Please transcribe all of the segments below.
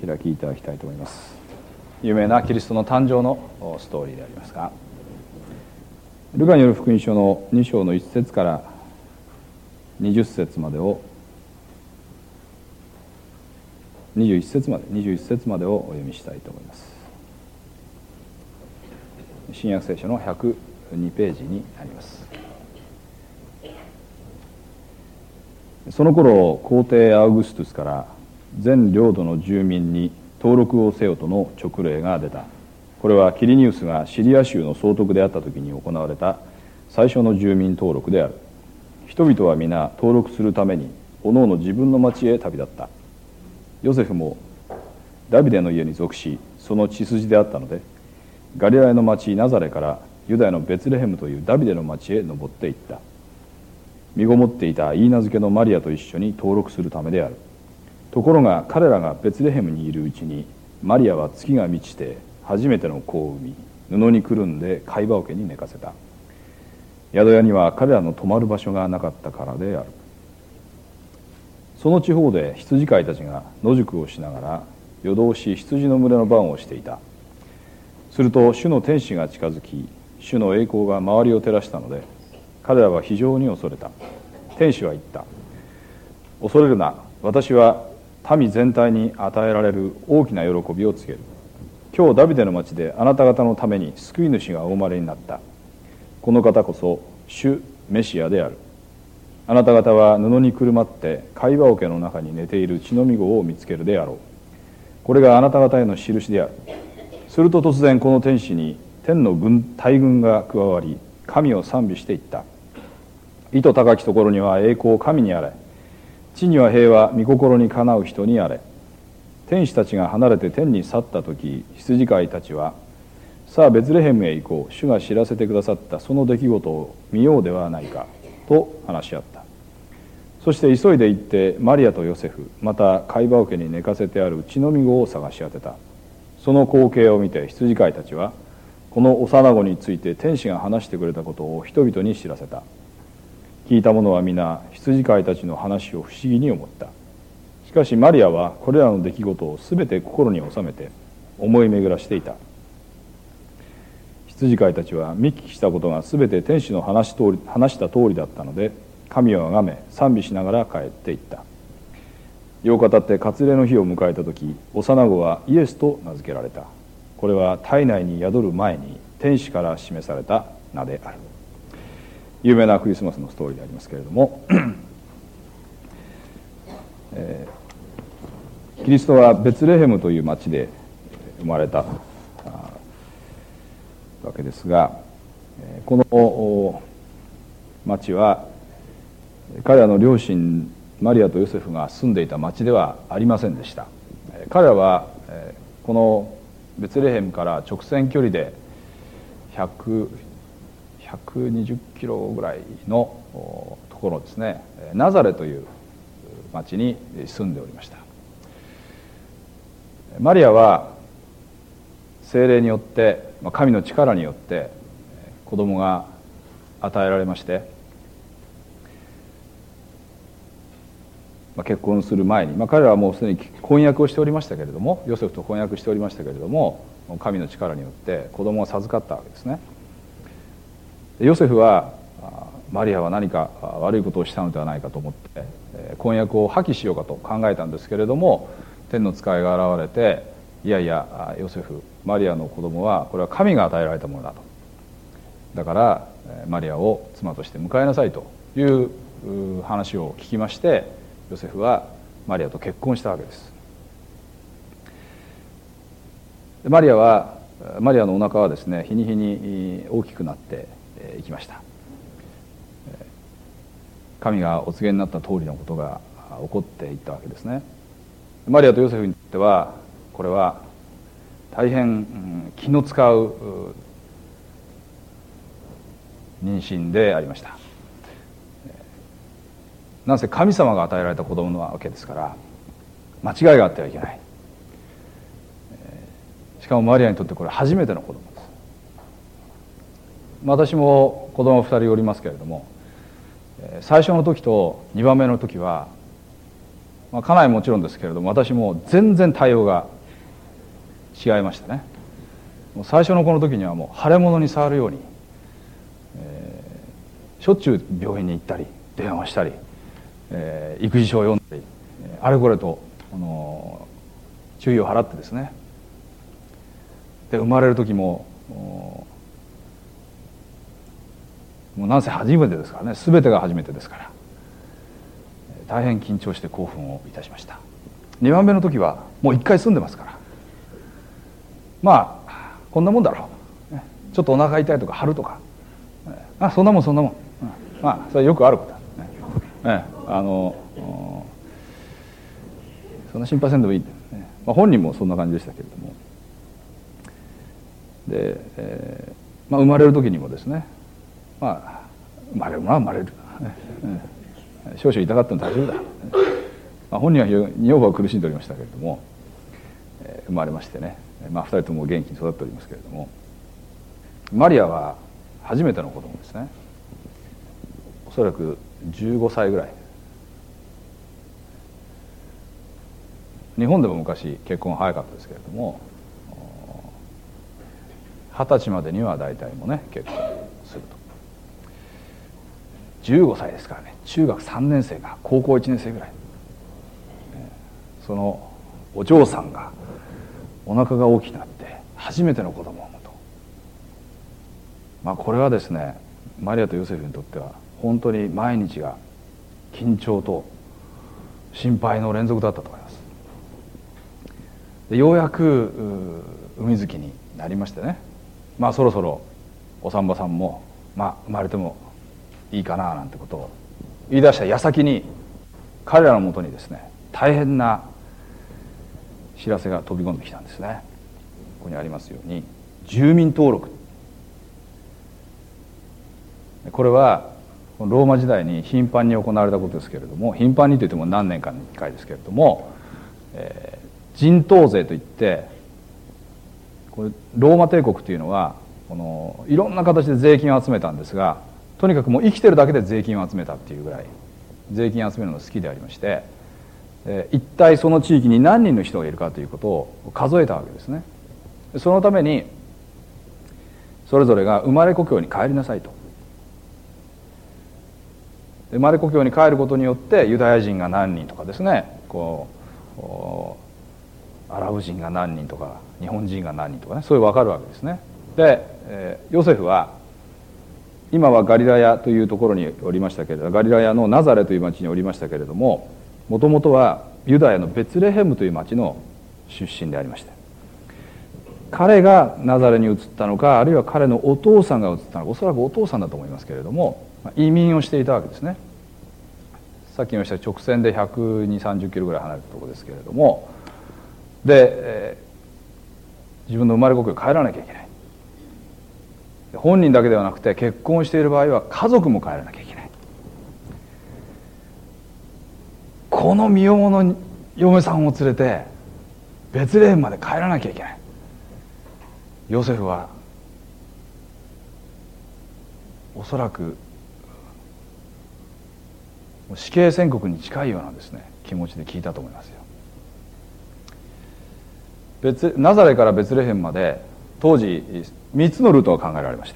開きいただきたいと思います。有名なキリストの誕生のストーリーでありますが、ルカによる福音書の2章の1節から20節までを21節までをお読みしたいと思います。新約聖書の102ページになります。その頃皇帝アウグストゥスから全領土の住民に登録をせよとの勅令が出た。これはキリニウスがシリア州の総督であった時に行われた最初の住民登録である。人々は皆登録するためにおのおの自分の町へ旅立った。ヨセフもダビデの家に属し、その血筋であったので、ガリラヤの町ナザレからユダヤのベツレヘムというダビデの町へ登っていった。身ごもっていたイーナ漬けのマリアと一緒に登録するためである。ところが彼らがベツレヘムにいるうちに、マリアは月が満ちて初めての子を産み、布にくるんで貝羽桶に寝かせた。宿屋には彼らの泊まる場所がなかったからである。その地方で羊飼いたちが野宿をしながら夜通し羊の群れの番をしていた。すると主の天使が近づき、主の栄光が周りを照らしたので、彼らは非常に恐れた。天使は言った。恐れるな。私は民全体に与えられる大きな喜びを告げる。今日ダビデの町であなた方のために救い主がお生まれになった。この方こそ主メシアである。あなた方は布にくるまって貝羽桶の中に寝ている血のみ子を見つけるであろう。これがあなた方への印である。すると突然この天使に天の大軍が加わり、神を賛美していった。意図高きところには栄光神にあれ、地には平和御心にかなう人にあれ。天使たちが離れて天に去った時、羊飼いたちは、さあベツレヘムへ行こう、主が知らせてくださったその出来事を見ようではないかと話し合った。そして急いで行ってマリアとヨセフ、また貝羽桶に寝かせてある血のみ子を探し当てた。その光景を見て羊飼いたちは、この幼子について天使が話してくれたことを人々に知らせた。聞いた者は皆羊飼いたちの話を不思議に思った。しかしマリアはこれらの出来事をすべて心に収めて思い巡らしていた。羊飼いたちは見聞きしたことがすべて天使の話した通りだったので、神をあがめ賛美しながら帰っていった。8日経って割礼の日を迎えた時、幼子はイエスと名付けられた。これは体内に宿る前に天使から示された名である。有名なクリスマスのストーリーでありますけれども、キリストはベツレヘムという町で生まれたわけですが、この町は彼らの両親マリアとヨセフが住んでいた町ではありませんでした。彼らはこのベツレヘムから直線距離で120キロぐらいのところですね、ナザレという町に住んでおりました。マリアは聖霊によって神の力によって子供が与えられまして、結婚する前に、彼らはもうすでに婚約をしておりましたけれども、ヨセフと婚約しておりましたけれども、神の力によって子供を授かったわけですね。ヨセフはマリアは何か悪いことをしたのではないかと思って婚約を破棄しようかと考えたんですけれども、天の使いが現れて、いやいやヨセフ、マリアの子供はこれは神が与えられたものだと、だからマリアを妻として迎えなさいという話を聞きまして、ヨセフはマリアと結婚したわけです。マリアのお腹はですね、日に日に大きくなっていきました。神がお告げになった通りのことが起こっていったわけですね。マリアとヨセフにとってはこれは大変気の使う妊娠でありました。なんせ神様が与えられた子供なわけですから、間違いがあってはいけない。しかもマリアにとってこれ初めての子供です。私も子供2人おりますけれども、最初の時と2番目の時は、家内もちろんですけれども、私も全然対応が違いましたね。もう最初のこの時にはもう腫れ物に触るように、しょっちゅう病院に行ったり電話したり、育児書を読んだり、あれこれと注意を払ってですね、で生まれる時ももうなんせ初めてですからね、全てが初めてですから大変緊張して興奮をいたしました。2番目の時はもう1回住んでますから、まあこんなもんだろう、ちょっとお腹痛いとか張るとか、そんなもん、まあそれはよくあることだ、そんな心配せんでもいいんだよね。本人もそんな感じでしたけれども、で、生まれる時にもですね、生まれるのは生まれる、少々痛かっても大丈夫だ、本人は女房は苦しんでおりましたけれども、生まれましてね、2人とも元気に育っておりますけれども、マリアは初めての子供ですね。おそらく15歳ぐらい。日本でも昔結婚早かったですけれども、20歳までには大体もね結婚すると。15歳ですからね、中学3年生か高校1年生ぐらい、そのお嬢さんがお腹が大きくなって初めての子供を産むと、これはですね、マリアとヨセフにとっては本当に毎日が緊張と心配の連続だったと思います。でようやく産み月になりましてね、そろそろお産婆さんも生まれてもいいかななんてことを言い出した矢先に、彼らのもとにですね大変な知らせが飛び込んできたんですね。ここにありますように住民登録、これはローマ時代に頻繁に行われたことですけれども、頻繁にといっても何年かに1回ですけれども、人頭税といって、これローマ帝国というのはいろんな形で税金を集めたんですが、とにかくもう生きてるだけで税金を集めたっていうぐらい税金を集めるのが好きでありまして、一体その地域に何人の人がいるかということを数えたわけですね。そのためにそれぞれが生まれ故郷に帰りなさいと。生まれ故郷に帰ることによってユダヤ人が何人とかですね、アラブ人が何人とか日本人が何人とかね、そういう分かるわけですね。で、ヨセフは今はガリラヤというところにおりましたけれど、ガリラヤのナザレという町におりましたけれども、もともとはユダヤのベツレヘムという町の出身でありました。彼がナザレに移ったのか、あるいは彼のお父さんが移ったのか、おそらくお父さんだと思いますけれども、移民をしていたわけですね。さっき言いました直線で120、30キロぐらい離れたところですけれども、で、自分の生まれ故郷に帰らなきゃいけない。本人だけではなくて結婚している場合は家族も帰らなきゃいけない。この身重の嫁さんを連れてベツレヘムまで帰らなきゃいけない。ヨセフはおそらく死刑宣告に近いようなですね気持ちで聞いたと思いますよ。ナザレからベツレヘムまで当時3つのルートが考えられました。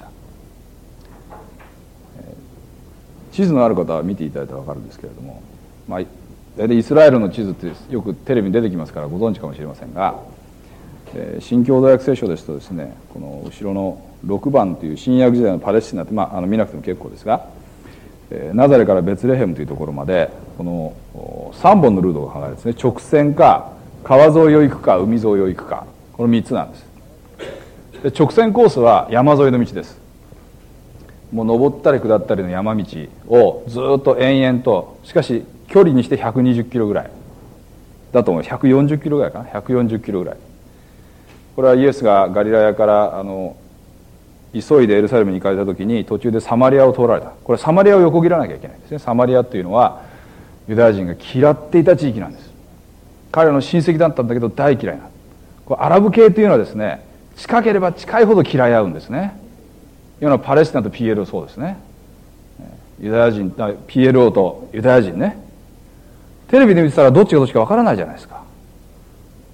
地図のある方は見ていただいたら分かるんですけれども、大体イスラエルの地図ってよくテレビに出てきますからご存知かもしれませんが、新共同訳聖書ですとですね、この後ろの6番という新約時代のパレスチナって、見なくても結構ですが、ナザレからベツレヘムというところまでこの3本のルートが考えられるんですね。直線か川沿いを行くか海沿いを行くか、この3つなんです。で直線コースは山沿いの道です。もう登ったり下ったりの山道をずっと延々と、しかし距離にして120キロぐらいだと思います。140キロぐらいかな、140キロぐらい。これはイエスがガリラヤから急いでエルサレムに行かれた時に途中でサマリアを通られた。これサマリアを横切らなきゃいけないんですね。サマリアっていうのはユダヤ人が嫌っていた地域なんです。彼らの親戚だったんだけど大嫌いな。これアラブ系というのはですね、近ければ近いほど嫌い合うんですね。いうのはパレスチナと PLO そうですね。ユダヤ人 PLO とユダヤ人ね、テレビで見てたらどっちがどっちかわからないじゃないですか。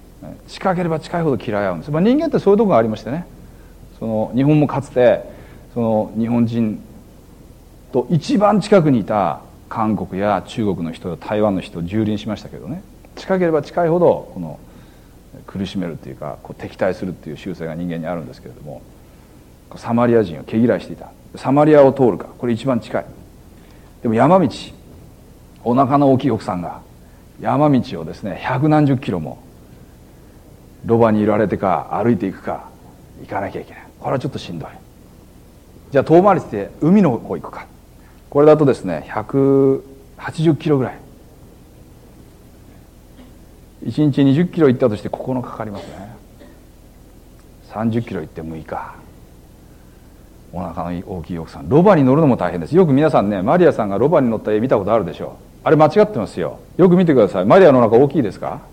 近ければ近いほど嫌い合うんです。人間ってそういうところがありましてね、日本もかつて日本人と一番近くにいた韓国や中国の人、台湾の人を蹂躙しましたけどね、近ければ近いほど苦しめるっていうか敵対するっていう習性が人間にあるんですけれども、サマリア人を毛嫌いしていた。サマリアを通るか、これ一番近い。でも山道、お腹の大きい奥さんが山道をですね百何十キロもロバに揺られてか歩いていくか行かなきゃいけない。これはちょっとしんどい。じゃあ遠回りして海の方行くか。これだとですね180キロぐらい、1日20キロ行ったとして9日かかりますね。30キロ行って6日。お腹の大きい奥さん、ロバに乗るのも大変です。よく皆さんね、マリアさんがロバに乗った絵見たことあるでしょう。あれ間違ってますよ。よく見てください。マリアのお腹大きいですか？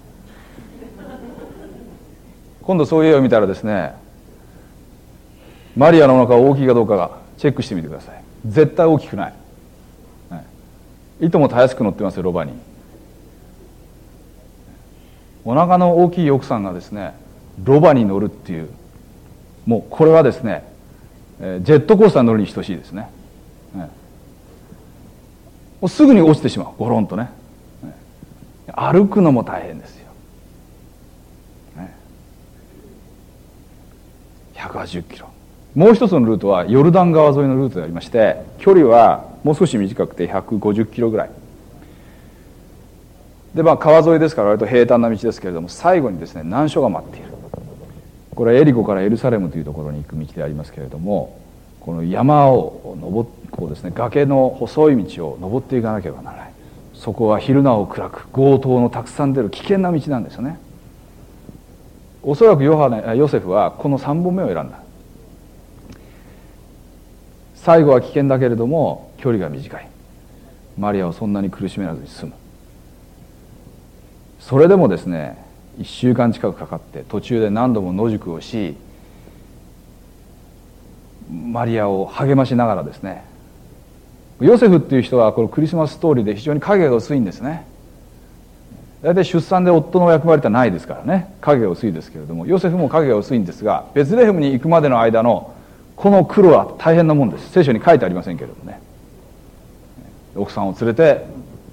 今度そういう絵を見たらですね、マリアのお腹大きいかどうかがチェックしてみてください。絶対大きくない。いともたやすく乗ってますよ、ロバに。お腹の大きい奥さんがですねロバに乗るっていう、もうこれはですねジェットコースターに乗るに等しいですね。もうすぐに落ちてしまう、ゴロンとね。歩くのも大変ですよ。180キロ。もう一つのルートはヨルダン川沿いのルートでありまして、距離はもう少し短くて150キロぐらいで、川沿いですから割と平坦な道ですけれども、最後にですね難所が待っている。これはエリコからエルサレムというところに行く道でありますけれども、この山を登ってこうですね、崖の細い道を登っていかなければならない。そこは昼なお暗く、強盗のたくさん出る危険な道なんですよね。おそらくヨセフはこの3本目を選んだ。最後は危険だけれども距離が短い。マリアをそんなに苦しめずに済む。それでもですね1週間近くかかって、途中で何度も野宿をし、マリアを励ましながらですね、ヨセフっていう人はこのクリスマスストーリーで非常に影が薄いんですね。大体出産で夫の役割ってないですからね、影が薄いですけれども、ヨセフも影が薄いんですが、ベツレヘムに行くまでの間のこの苦労は大変なもんです。聖書に書いてありませんけれどもね。奥さんを連れて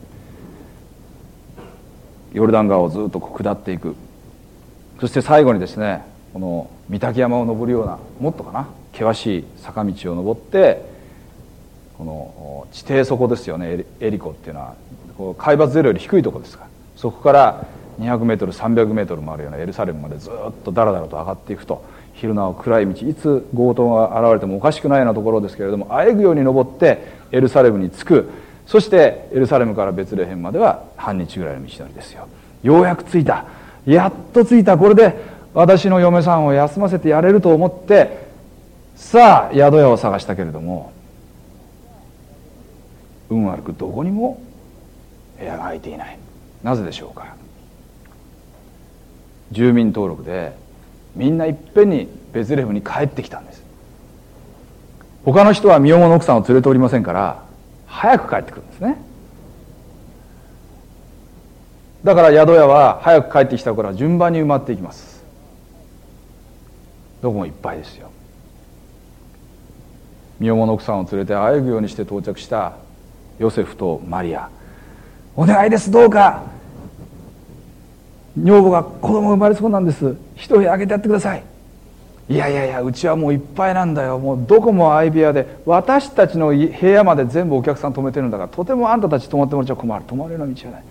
ヨルダン川をずっと下っていく。そして最後にですね、この御嶽山を登るような、もっとかな、険しい坂道を登って、この地底底ですよね、エリコっていうのはこう海抜ゼロより低いところですから、そこから200メートル300メートルもあるようなエルサレムまでずっとだらだらと上がっていくと、昼なお暗い道、いつ強盗が現れてもおかしくないようなところですけれども、あえぐように登ってエルサレムに着く。そしてエルサレムからベツレヘムまでは半日ぐらいの道のりですよ。ようやく着いた、やっと着いた、これで私の嫁さんを休ませてやれると思って、さあ宿屋を探したけれども、運悪くどこにも部屋が空いていない。なぜでしょうか。住民登録でみんないっぺんにベツレヘムに帰ってきたんです。他の人は身重の奥さんを連れておりませんから早く帰ってくるんですね。だから宿屋は早く帰ってきたから順番に埋まっていきます。どこもいっぱいですよ。身重の奥さんを連れてあえぐようにして到着したヨセフとマリア、お願いです、どうか女房が子供生まれそうなんです、一部屋あげてやってください。いやいやいや、うちはもういっぱいなんだよ、もうどこも相部屋で、私たちの部屋まで全部お客さん泊めてるんだから、とてもあんたたち泊まってもらっちゃ困る。泊まるような道はない、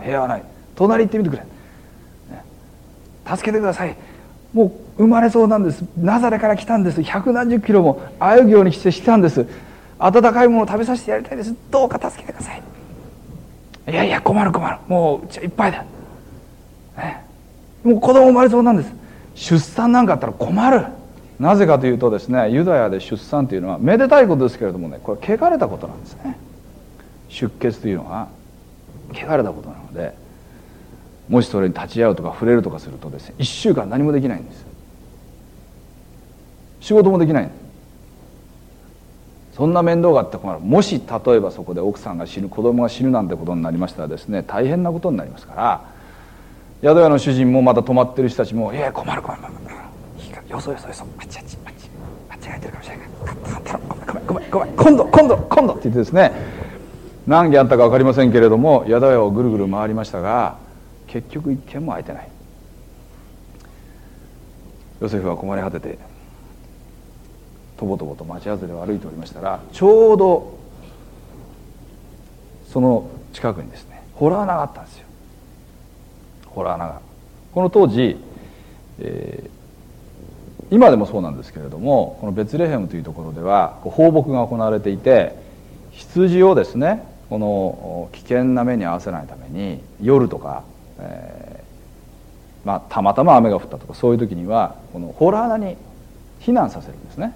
部屋はない、隣行ってみてくれ、助けてください、もう生まれそうなんです、ナザレから来たんです、百何十キロもあえぐようにして来たんです、温かいものを食べさせてやりたいです、どうか助けてください。いやいや、困る困る、もううちはいっぱいだ、もう子供生まれそうなんです。出産なんかあったら困る。なぜかというとですね、ユダヤで出産というのはめでたいことですけれどもね、これ汚れたことなんですね。出血というのは汚れたことなので、もしそれに立ち会うとか触れるとかするとですね、1週間何もできないんです。仕事もできないんです。そんな面倒があって困る。もし例えばそこで奥さんが死ぬ、子供が死ぬなんてことになりましたらですね、大変なことになりますから、 宿屋の主人もまた泊まってる人たちも「いや困る困る困る、よそよそよそ、あっちあっちあっち、間違えてるかもしれないからごめんごめんごめん、今度って言ってですね、何件あったか分かりませんけれども宿屋をぐるぐる回りましたが、結局一軒も空いてない。ヨセフは困り果ててとぼとぼと町外れを歩いておりましたら、ちょうどその近くにですね洞穴があったんですよ。洞穴がこの当時、今でもそうなんですけれども、このベツレヘムというところでは放牧が行われていて、羊をですねこの危険な目に遭わせないために夜とか、たまたま雨が降ったとかそういう時にはこの洞穴に避難させるんですね。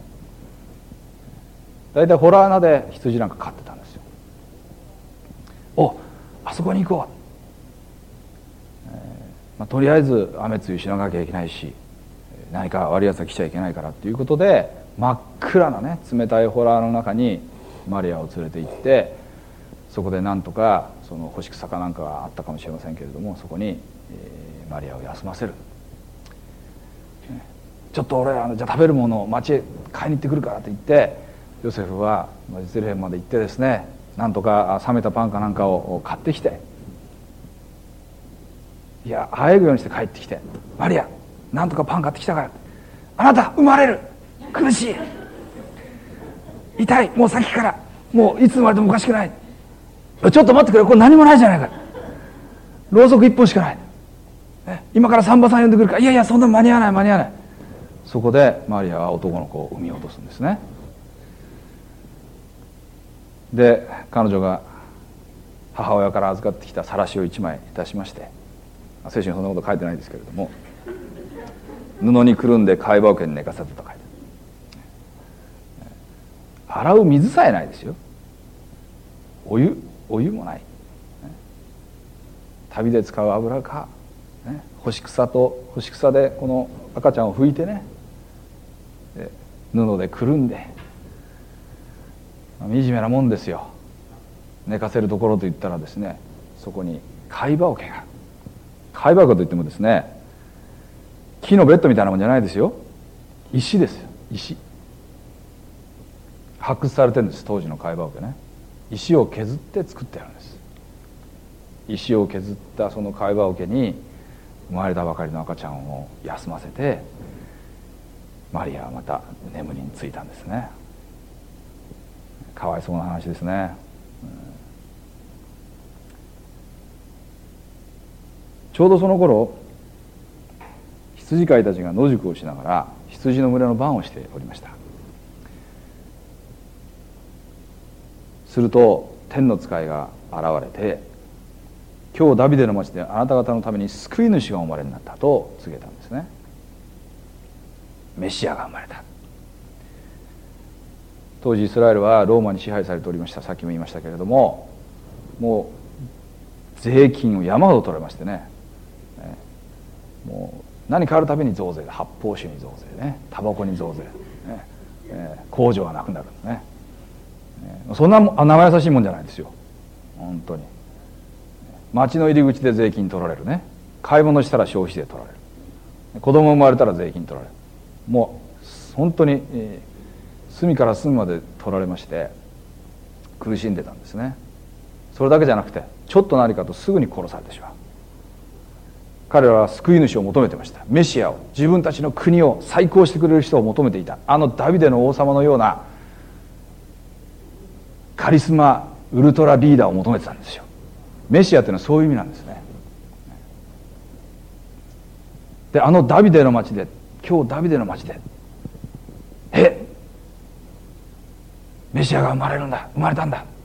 大体洞穴で羊なんか飼ってたんですよ。あそこに行こう、とりあえず雨露しなきゃいけないし、何か悪いやつが来ちゃいけないからっていうことで、真っ暗なね冷たい洞穴の中にマリアを連れて行って、そこでなんとかその干し草かなんかがあったかもしれませんけれども、そこに、マリアを休ませる。ちょっと俺じゃあ食べるものを町へ買いに行ってくるからって言って、ヨセフはベツレヘムまで行ってですね、なんとか冷めたパンかなんかを買ってきて、いやあえぐようにして帰ってきて、マリアなんとかパン買ってきたから、あなた生まれる、苦しい、痛い、もう先からもういつ生まれてもおかしくない、ちょっと待ってくれ、これ何もないじゃないか、ろうそく一本しかない、今から産婆さん呼んでくるから、いやいやそんな間に合わない。そこでマリアは男の子を産み落とすんですね。で彼女が母親から預かってきた晒しを一枚いたしまして、聖書にそんなこと書いてないですけれども、布にくるんで貝羽桶に寝かせたと書いてある。洗う水さえないですよ。お湯もない。旅で使う油か、干し草でこの赤ちゃんを拭いてね、布でくるんで、惨めなもんですよ。寝かせるところといったらですね、そこに貝羽桶が、貝羽桶といってもですね、木のベッドみたいなもんじゃないですよ。石ですよ、石。発掘されてるんです、当時の貝羽桶ね。石を削って作ってあるんです。石を削ったその貝羽桶に生まれたばかりの赤ちゃんを休ませて、マリアはまた眠りについたんですね。かわいそうな話ですね。ちょうどその頃、羊飼いたちが野宿をしながら羊の群れの番をしておりました。すると天の使いが現れて、今日ダビデの町であなた方のために救い主がお生まれになったと告げたんですね。メシアが生まれた。当時イスラエルはローマに支配されておりました。さっきも言いましたけれども、もう税金を山ほど取られましてね、もう何かあるたびに増税で、発泡酒に増税ね、タバコに増税、工場がなくなるね、そんな生優しいもんじゃないですよ。本当に町の入り口で税金取られるね、買い物したら消費税取られる、子供生まれたら税金取られる、もう本当に、隅から隅まで取られまして苦しんでたんですね。それだけじゃなくて、ちょっと何かとすぐに殺されてしまう。彼らは救い主を求めてました。メシアを、自分たちの国を再興してくれる人を求めていた。あのダビデの王様のようなカリスマウルトラリーダーを求めてたんですよ。メシアというのはそういう意味なんですね。であのダビデの町で、今日ダビデの町でメシアが生まれたんだ、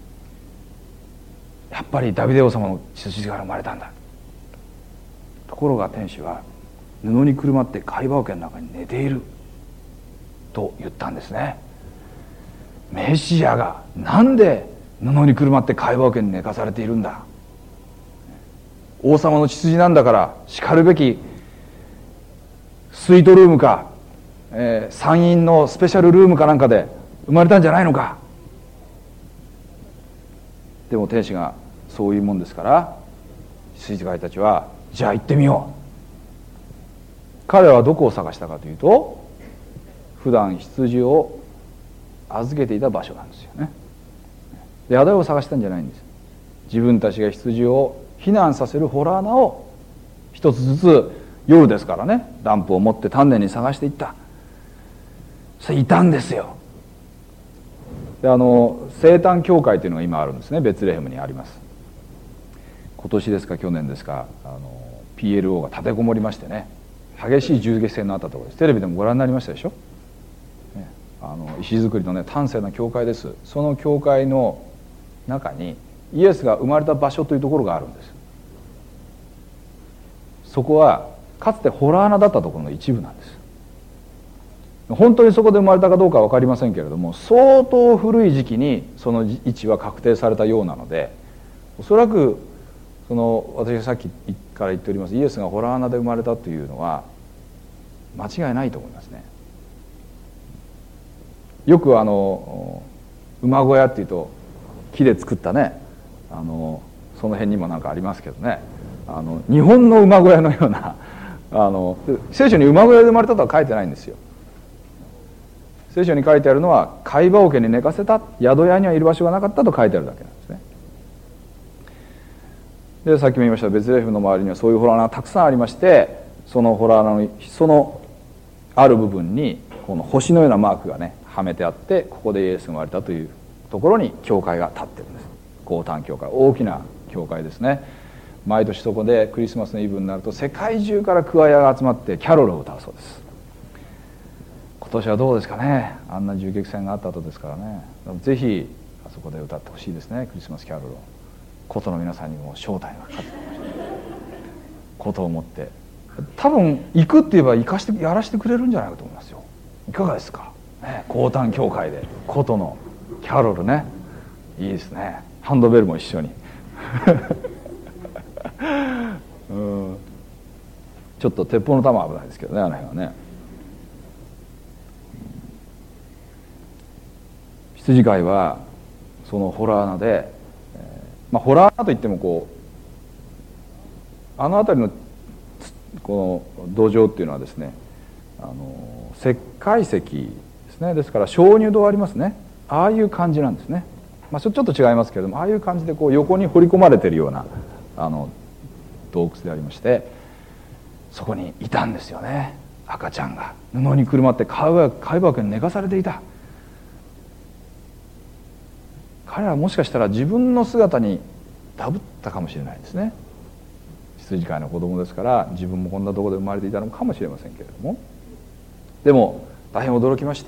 やっぱりダビデ王様の血筋から生まれたんだ。ところが天使は布にくるまって貝羽桶の中に寝ていると言ったんですね。メシアがなんで布にくるまって貝羽桶に寝かされているんだ。王様の血筋なんだからしかるべきスイートルームか、参院のスペシャルルームかなんかで生まれたんじゃないのか。でも天使がそういうもんですから、羊飼いたちはじゃあ行ってみよう。彼はどこを探したかというと、普段羊を預けていた場所なんですよね。宿屋を探したんじゃないんです。自分たちが羊を避難させる洞穴を一つずつ、夜ですからね、ランプを持って丹念に探していった。それいたんですよ。で生誕教会というのが今あるんですね。ベツレヘムにあります。今年ですか去年ですか、PLO が立てこもりましてね、激しい銃撃戦のあったところです。テレビでもご覧になりましたでしょ。石造りのね端正な教会です。その教会の中にイエスが生まれた場所というところがあるんです。そこはかつて洞穴だったところの一部なんです。本当にそこで生まれたかどうかは分かりませんけれども、相当古い時期にその位置は確定されたようなので、おそらく私がさっきから言っておりますイエスが洞穴で生まれたというのは間違いないと思いますね。よく馬小屋っていうと木で作ったね、その辺にもなんかありますけどね、日本の馬小屋のような聖書に馬小屋で生まれたとは書いてないんですよ。聖書に書いてあるのは貝羽桶に寝かせた、宿屋にはいる場所がなかったと書いてあるだけなんですね。でさっきも言いましたベツレヘムの周りにはそういう洞穴がたくさんありまして、その洞穴のそのある部分にこの星のようなマークがねはめてあって、ここでイエスが生まれたというところに教会が建ってるんです。降誕教会、大きな教会ですね。毎年そこでクリスマスのイブになると世界中からクワイアが集まってキャロルを歌うそうです。今年はどうですかね。あんな銃撃戦があった後ですからね、ぜひあそこで歌ってほしいですね、クリスマスキャロルを。ことの皆さんにも招待がかかってことを持って、多分行くって言えばやらせてくれるんじゃないかと思いますよ。いかがですか、ね、降誕教会でことのキャロルね、いいですね。ハンドベルも一緒にちょっと鉄砲の弾は危ないですけどね、あの辺はね。羊飼いはその洞穴で、洞穴といってもこう辺りのこの土壌っていうのはですね、石灰石ですね。ですから鍾乳洞ありますね、ああいう感じなんですね。ちょっと違いますけれども、ああいう感じでこう横に掘り込まれているような洞窟でありまして、そこにいたんですよね、赤ちゃんが布にくるまって貝羽桶に寝かされていた。彼らはもしかしたら自分の姿にダブったかもしれないですね。羊飼いの子供ですから自分もこんなところで生まれていたのかもしれませんけれども、でも大変驚きまして、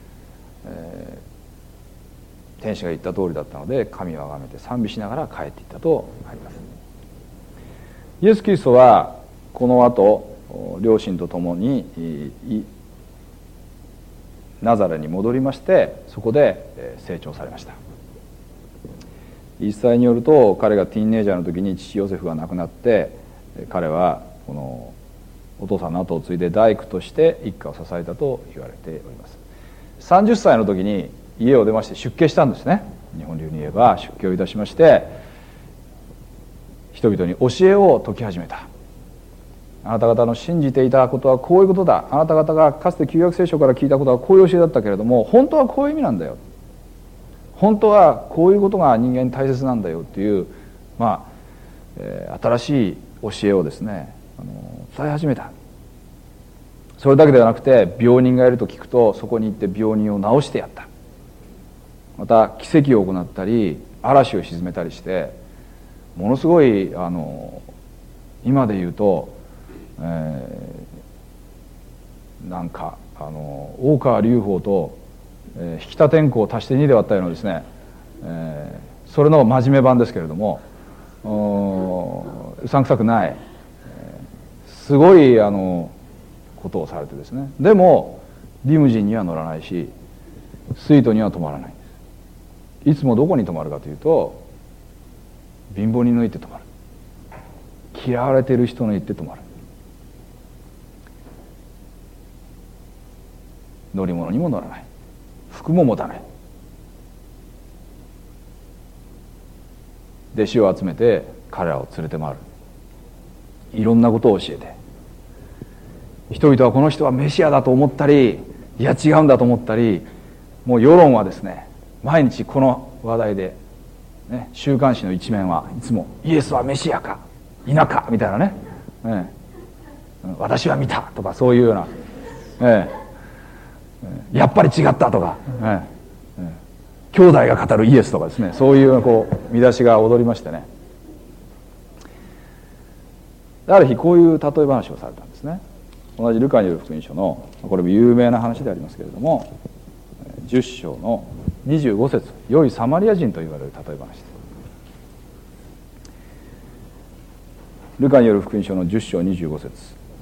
天使が言った通りだったので神をあがめて賛美しながら帰っていったとあります。イエス・キリストはこの後両親と共にナザレに戻りまして、そこで成長されました。一切によると彼がティーンエイジャーの時に父ヨセフが亡くなって、彼はこのお父さんの後を継いで大工として一家を支えたと言われております。30歳の時に家を出まして出家したんですね。日本流に言えば出家をいたしまして、人々に教えを説き始めた。あなた方の信じていたことはこういうことだ、あなた方がかつて旧約聖書から聞いたことはこういう教えだったけれども、本当はこういう意味なんだよ、本当はこういうことが人間に大切なんだよっていう、新しい教えをですね伝え始めた。それだけではなくて、病人がいると聞くとそこに行って病人を治してやった。また奇跡を行ったり嵐を沈めたりして、ものすごい今で言うと、なんか大川隆法と引田天功を足して2で割ったようなですね、それの真面目版ですけれども、うさんくさくない、すごいことをされてですね、でもリムジンには乗らないしスイートには泊まらないんです。いつもどこに泊まるかというと、貧乏人の家って泊まる、嫌われている人の家って泊まる、乗り物にも乗らない、服も持たない、弟子を集めて彼らを連れて回る。 いろんなことを教えて、人々はこの人はメシアだと思ったり、いや違うんだと思ったり、もう世論はですね、毎日この話題で、ね、週刊誌の一面はいつもイエスはメシアか否かみたいなね、私は見たとかそういうような、やっぱり違ったとか、兄弟が語るイエスとかですね、そういうこう見出しが踊りましてね、ある日こういう例え話をされたんですね。同じルカによる福音書の、これも有名な話でありますけれども、10章の25節、良いサマリア人と言われる例え話です。ルカによる福音書の10章25節。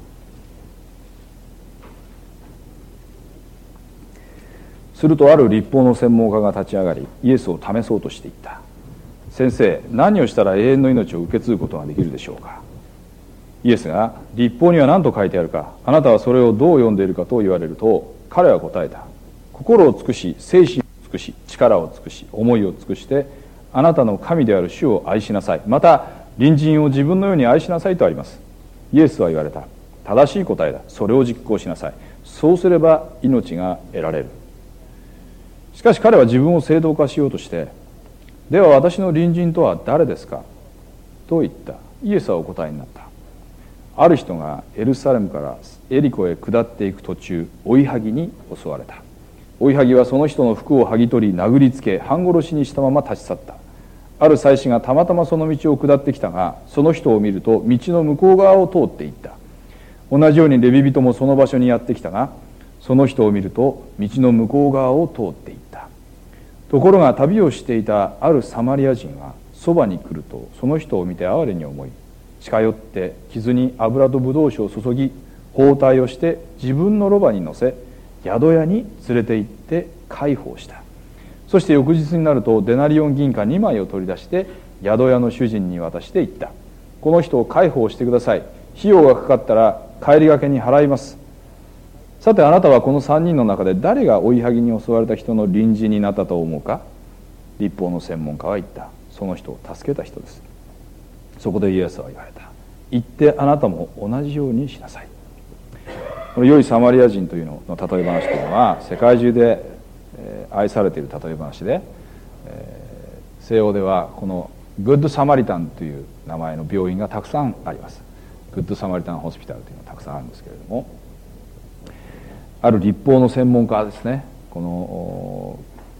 するとある律法の専門家が立ち上がり、イエスを試そうとしていった。先生、何をしたら永遠の命を受け継ぐことができるでしょうか。イエスが、律法には何と書いてあるか、あなたはそれをどう読んでいるかと言われると、彼は答えた。心を尽くし、精神を尽くし、力を尽くし、思いを尽くして、あなたの神である主を愛しなさい。また、隣人を自分のように愛しなさいとあります。イエスは言われた。正しい答えだ。それを実行しなさい。そうすれば命が得られる。しかし彼は自分を正当化しようとして、では私の隣人とは誰ですかと言った。イエスはお答えになった。ある人がエルサレムからエリコへ下っていく途中、追いはぎに襲われた。追いはぎはその人の服を剥ぎ取り、殴りつけ、半殺しにしたまま立ち去った。ある祭司がたまたまその道を下ってきたが、その人を見ると道の向こう側を通っていった。同じようにレビ人もその場所にやってきたが、その人を見ると道の向こう側を通っていった。ところが旅をしていたあるサマリア人はそばに来ると、その人を見て哀れに思い、近寄って傷に油とブドウ酒を注ぎ、包帯をして自分のロバに乗せ、宿屋に連れて行って介抱した。そして翌日になるとデナリオン銀貨2枚を取り出して宿屋の主人に渡して言った。この人を介抱してください。費用がかかったら帰りがけに払います。さてあなたはこの3人の中で誰が追いはぎに襲われた人の隣人になったと思うか。律法の専門家は言った。その人を助けた人です。そこでイエスは言われた。行ってあなたも同じようにしなさい。この良いサマリア人というのの例え話というのは世界中で愛されている例え話で、西欧ではこのグッドサマリタンという名前の病院がたくさんあります。グッドサマリタンホスピタルというのがたくさんあるんですけれども、ある律法の専門家はですね、この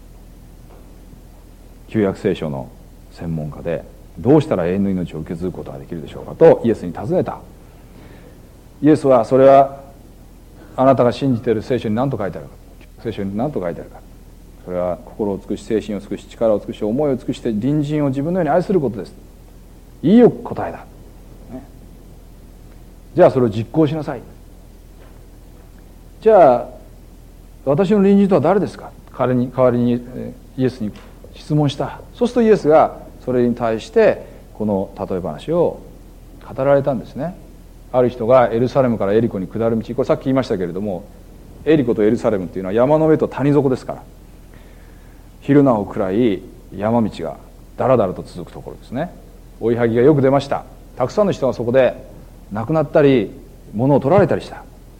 旧約聖書の専門家で、どうしたら永遠の命を受け継ぐことができるでしょうかとイエスに尋ねた。イエスは、それはあなたが信じている聖書に何と書いてあるか、聖書に何と書いてあるか、それは心を尽くし、精神を尽くし、力を尽くし、思いを尽くして隣人を自分のように愛することです。いいよ答えだ、ね、じゃあそれを実行しなさい。じゃあ私の隣人とは誰ですか。代わりにイエスに質問した。そうするとイエスがそれに対してこの例え話を語られたんですね。ある人がエルサレムからエリコに下る道、これさっき言いましたけれども、エリコとエルサレムというのは山の上と谷底ですから、昼なお暗い山道がだらだらと続くところですね。追いはぎがよく出ました。たくさんの人がそこで亡くなったり物を取られたりした。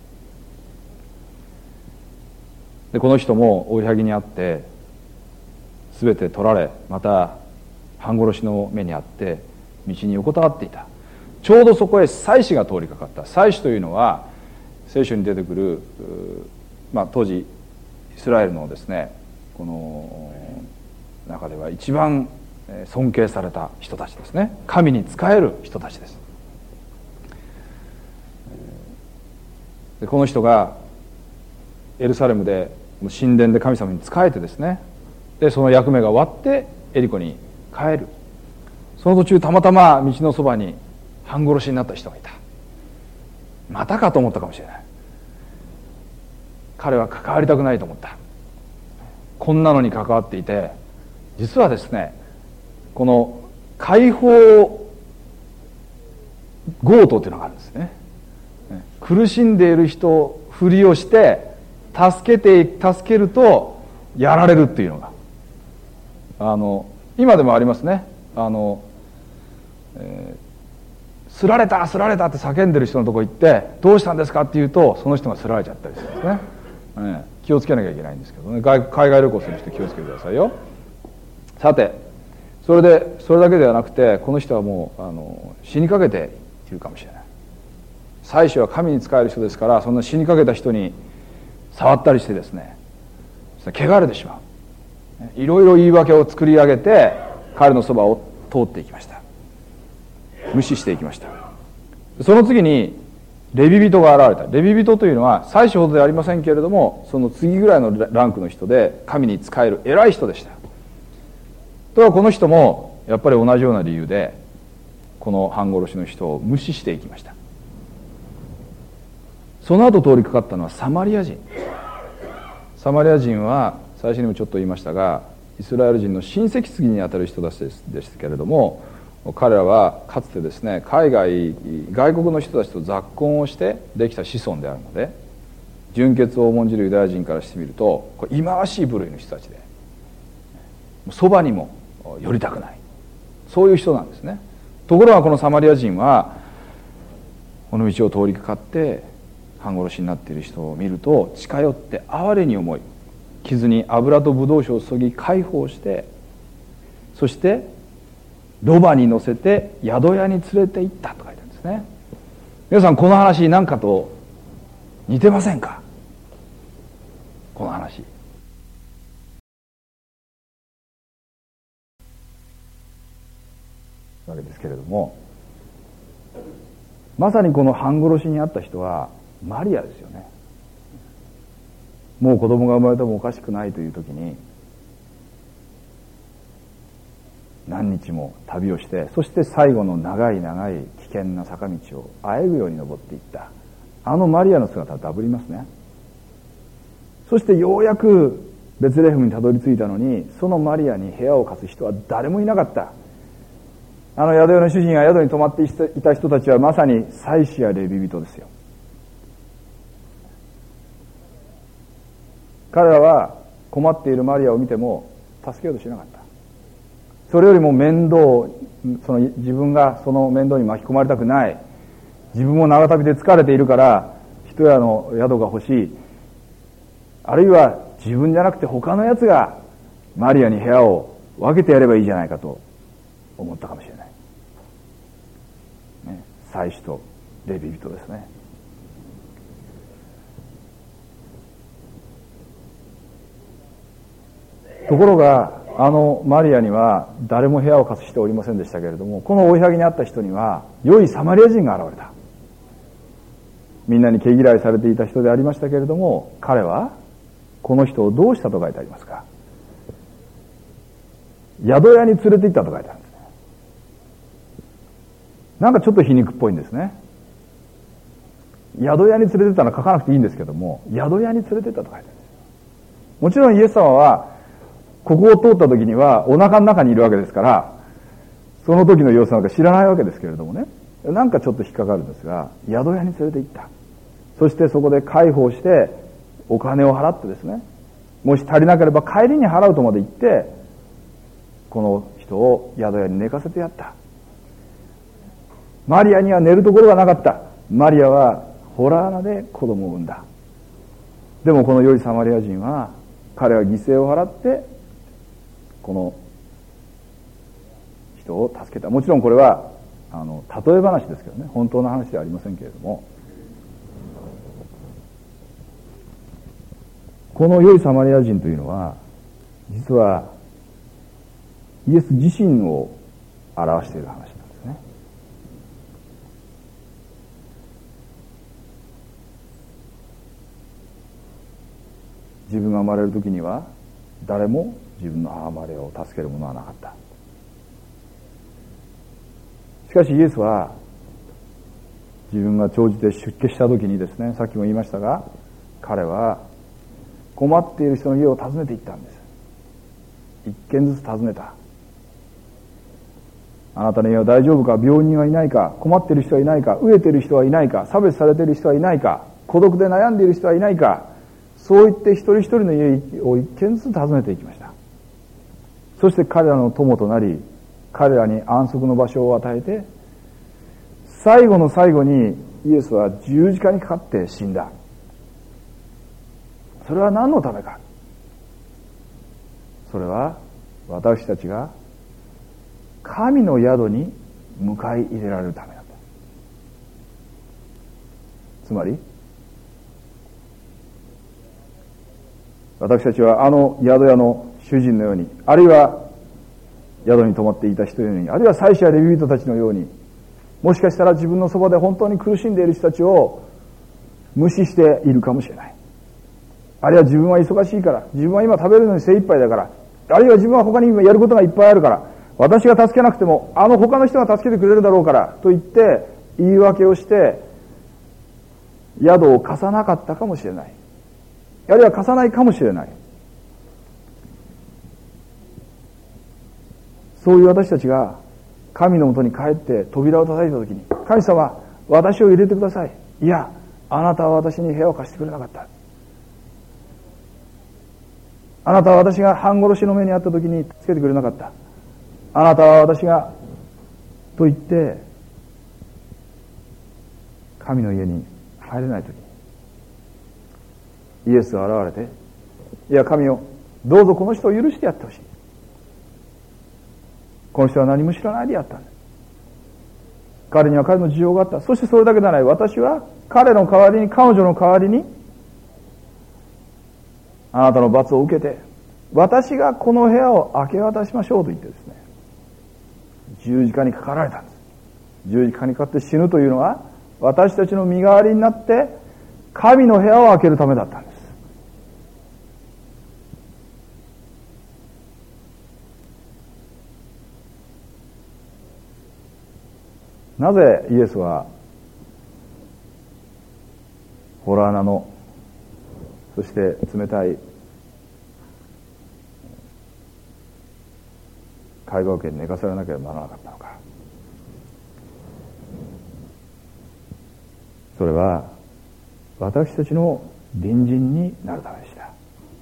でこの人も追いはぎにあって全て取られ、また半殺しの目にあって道に横たわっていた。ちょうどそこへ祭司が通りかかった。祭司というのは聖書に出てくる、当時イスラエルのですね、この中では一番尊敬された人たちですね。神に仕える人たちです。でこの人がエルサレムで神殿で神様に仕えてですね、でその役目が終わってエリコに帰る。その途中たまたま道のそばに半殺しになった人がいた。またかと思ったかもしれない。彼は関わりたくないと思った。こんなのに関わっていて、実はですね、この解放強盗というのがあるんですね。苦しんでいる人ふりをして助けるとやられるっていうのが今でもありますね。 すられたすられたって叫んでる人のとこ行ってどうしたんですかって言うと、その人がすられちゃったりするんですね。気をつけなきゃいけないんですけどね。海外旅行する人気をつけてくださいよ。さて、それだけではなくて、この人はもう死にかけているかもしれない。祭司は神に仕える人ですから、そんな死にかけた人に触ったりしてですね、汚れてしまう。いろいろ言い訳を作り上げて彼のそばを通っていきました。無視していきました。その次にレビ人が現れた。レビ人というのは祭司ほどではありませんけれども、その次ぐらいのランクの人で神に仕える偉い人でした。とはこの人もやっぱり同じような理由でこの半殺しの人を無視していきました。その後通りかかったのはサマリア人。サマリア人は最初にもちょっと言いましたが、イスラエル人の親戚継ぎにあたる人たちですけれども、彼らはかつてですね、外国の人たちと雑婚をしてできた子孫であるので、純血を重んじるユダヤ人からしてみるとこれ忌まわしい部類の人たちで、そばにも寄りたくない、そういう人なんですね。ところがこのサマリア人はこの道を通りかかって半殺しになっている人を見ると近寄って哀れに思い、傷に油とブドウ酒を注ぎ解放して、そしてロバに乗せて宿屋に連れて行ったと書いてあるんですね。皆さん、この話何かと似てませんか？この話。わけですけれども、まさにこの半殺しにあった人はマリアですよね。もう子供が生まれてもおかしくないという時に何日も旅をして、そして最後の長い長い危険な坂道をあえぐように登っていったあのマリアの姿はダブりますね。そしてようやくベツレヘムにたどり着いたのに、そのマリアに部屋を貸す人は誰もいなかった。あの宿屋の主人が宿に泊まっていた人たちはまさに祭司やレビ人ですよ。彼らは困っているマリアを見ても助けようとしなかった。それよりも自分がその面倒に巻き込まれたくない、自分も長旅で疲れているから一宿の宿が欲しい、あるいは自分じゃなくて他のやつがマリアに部屋を分けてやればいいじゃないかと思ったかもしれない、ね、祭司とレビ人ですね。ところがあのマリアには誰も部屋を貸しておりませんでしたけれども、この追いはぎにあった人には良いサマリア人が現れた。みんなに毛嫌いされていた人でありましたけれども、彼はこの人をどうしたと書いてありますか？宿屋に連れて行ったと書いてあるんですね。なんかちょっと皮肉っぽいんですね。宿屋に連れて行ったのは書かなくていいんですけども、宿屋に連れて行ったと書いてあるんです。もちろんイエス様はここを通った時にはお腹の中にいるわけですから、その時の様子なんか知らないわけですけれどもね、なんかちょっと引っかかるんですが、宿屋に連れて行った。そしてそこで介抱してお金を払ってですね、もし足りなければ帰りに払うとまで言って、この人を宿屋に寝かせてやった。マリアには寝るところがなかった。マリアは洞穴で子供を産んだ。でもこの良いサマリア人は、彼は犠牲を払ってこの人を助けた。もちろんこれは例え話ですけどね、本当の話ではありませんけれども、この良いサマリア人というのは実はイエス自身を表している話なんですね。自分が生まれる時には誰も自分の母マリアを助ける者はなかった。しかしイエスは自分が長じて出家した時にですね、さっきも言いましたが、彼は困っている人の家を訪ねて行ったんです。一軒ずつ訪ねた。あなたの家は大丈夫か、病人はいないか、困っている人はいないか、飢えている人はいないか、差別されている人はいないか、孤独で悩んでいる人はいないか、そう言って一人一人の家を一軒ずつ訪ねていきました。そして彼らの友となり、彼らに安息の場所を与えて、 最後の最後にイエスは十字架にかかって死んだ。それは何のためか。それは私たちが神の宿に迎え入れられるためなんだ。つまり私たちはあの宿屋の主人のように、あるいは宿に泊まっていた人のように、あるいは祭司やレビ人たちのように、もしかしたら自分のそばで本当に苦しんでいる人たちを無視しているかもしれない。あるいは自分は忙しいから、自分は今食べるのに精一杯だから、あるいは自分は他にやることがいっぱいあるから、私が助けなくてもあの他の人が助けてくれるだろうからと言って言い訳をして宿を貸さなかったかもしれない。あるいは貸さないかもしれない。そういう私たちが神のもとに帰って扉を叩いたときに、神様、私を入れてください。いや、あなたは私に部屋を貸してくれなかった。あなたは私が半殺しの目にあったときに助けてくれなかった。あなたは私がと言って神の家に入れないときにイエスが現れて、いや神よ、どうぞこの人を許してやってほしい。この人は何も知らないでやったんだ。彼には彼の事情があった。そしてそれだけではない。私は彼の代わりに、彼女の代わりにあなたの罰を受けて、私がこの部屋を明け渡しましょうと言ってですね、十字架にかかられたんです。十字架にかかって死ぬというのは、私たちの身代わりになって神の部屋を開けるためだったんです。なぜイエスは洞穴の、そして冷たい海岸桶に寝かされなければならなかったのか。それは私たちの隣人になるためでした。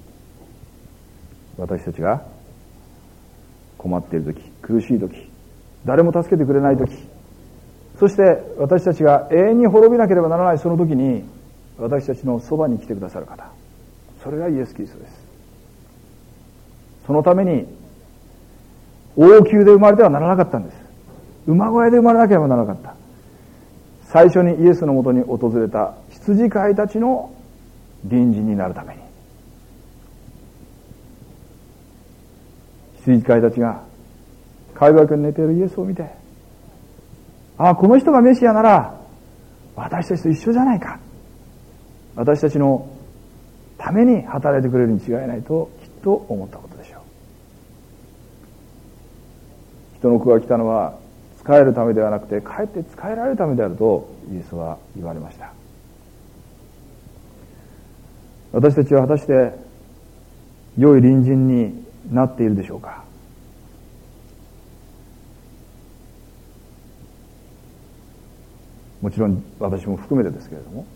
私たちが困っているとき、苦しいとき、誰も助けてくれないとき、そして私たちが永遠に滅びなければならないその時に、私たちのそばに来てくださる方、それがイエス・キリストです。そのために王宮で生まれてはならなかったんです。馬小屋で生まれなければならなかった。最初にイエスのもとに訪れた羊飼いたちの隣人になるために、羊飼いたちが海岸に寝ているイエスを見て、ああ、この人がメシアなら私たちと一緒じゃないか、私たちのために働いてくれるに違いないときっと思ったことでしょう。人の子が来たのは仕えるためではなくて、かえって仕えられるためであるとイエスは言われました。私たちは果たして良い隣人になっているでしょうか。もちろん私も含めてですけれども、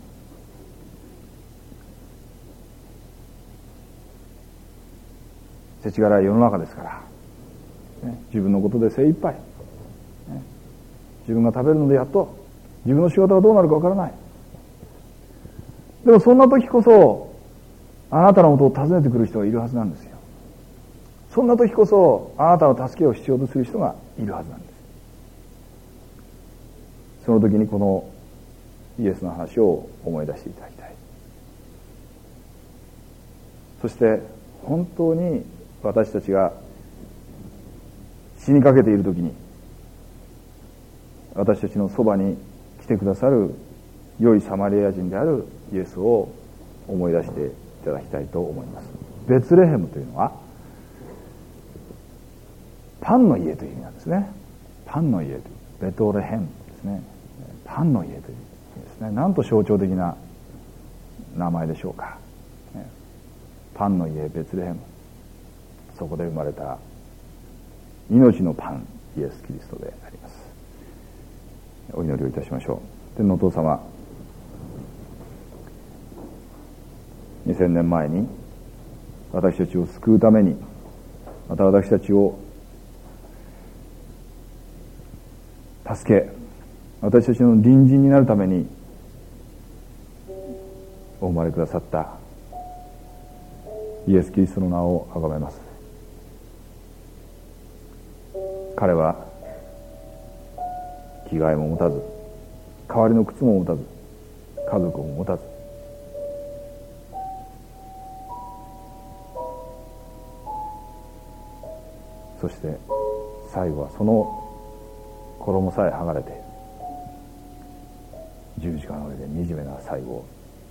世知辛い世の中ですから、自分のことで精一杯、自分が食べるのでやっと自分の仕事がどうなるかわからない。でもそんな時こそあなたのことを訪ねてくる人がいるはずなんですよ。そんな時こそあなたの助けを必要とする人がいるはずなんです。その時にこのイエスの話を思い出していただきたい。そして本当に私たちが死にかけている時に私たちのそばに来てくださる良いサマリア人であるイエスを思い出していただきたいと思います。ベツレヘムというのはパンの家という意味なんですね。パンの家という、ベトレヘムですね。パンの家という意味ですね。なんと象徴的な名前でしょうか。パンの家ベツレヘム、そこで生まれた命のパンイエス・キリストであります。お祈りをいたしましょう。天のお父様、2000年前に私たちを救うために、また私たちを助け私たちの隣人になるためにお生まれくださったイエス・キリストの名を崇めます。彼は着替えも持たず、代わりの靴も持たず、家族も持たず、そして最後はその衣さえ剥がれて十字架の上で惨めな最後を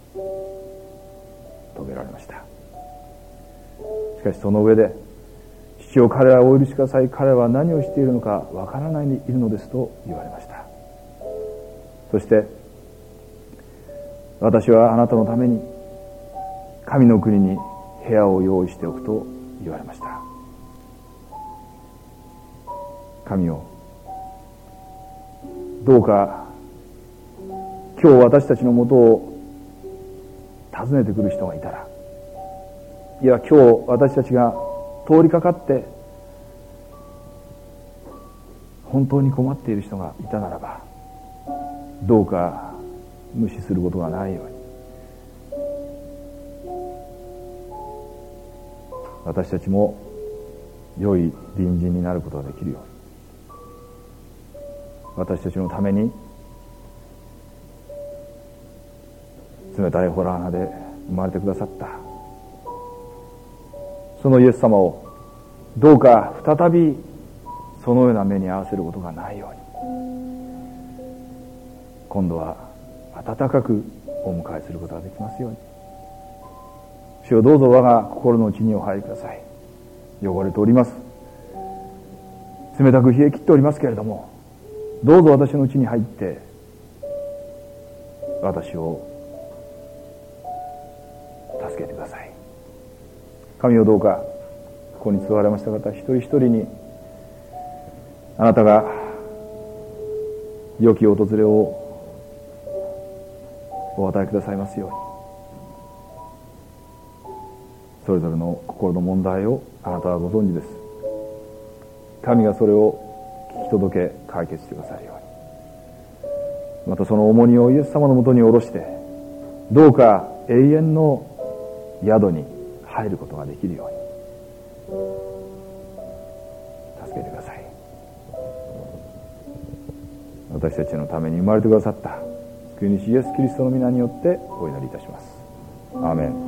遂げられました。しかしその上で、父を彼らをお許しください、彼らは何をしているのかわからないでいるのですと言われました。そして私はあなたのために神の国に部屋を用意しておくと言われました。神よ、どうか今日私たちのもとを訪ねてくる人がいたら、いや今日私たちが通りかかって本当に困っている人がいたならば、どうか無視することがないように、私たちも良い隣人になることができるように、私たちのために冷たい洞穴で生まれてくださったそのイエス様を、どうか再びそのような目に合わせることがないように、今度は温かくお迎えすることができますように。主よ、どうぞ我が心の内にお入りください。汚れております。冷たく冷え切っておりますけれども、どうぞ私の内に入って私を助けてください。神よ、どうかここに座られました方一人一人に、あなたが良き訪れをお与えくださいますように。それぞれの心の問題をあなたはご存知です。神がそれを聞き届け解決してくださるように、またその重荷をイエス様のもとに下ろして、どうか永遠の宿に入ることができるように助けてください。私たちのために生まれてくださった救い主イエス・キリストの皆によってお祈りいたします。アーメン。